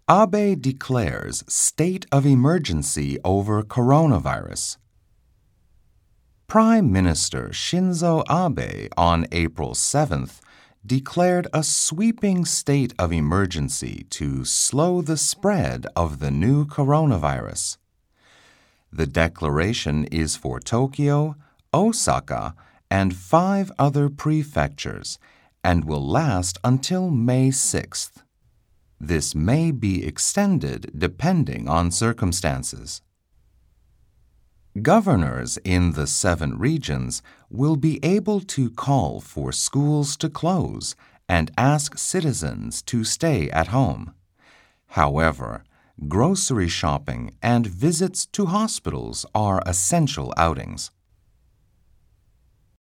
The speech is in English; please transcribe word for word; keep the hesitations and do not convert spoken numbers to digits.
Abe declares state of emergency over coronavirus. Prime Minister Shinzo Abe on April seventh declared a sweeping state of emergency to slow the spread of the new coronavirus. The declaration is for Tokyo, Osaka, and five other prefectures and will last until May sixth. This may be extended depending on circumstances. Governors in the seven regions will be able to call for schools to close and ask citizens to stay at home. However, grocery shopping and visits to hospitals are essential outings.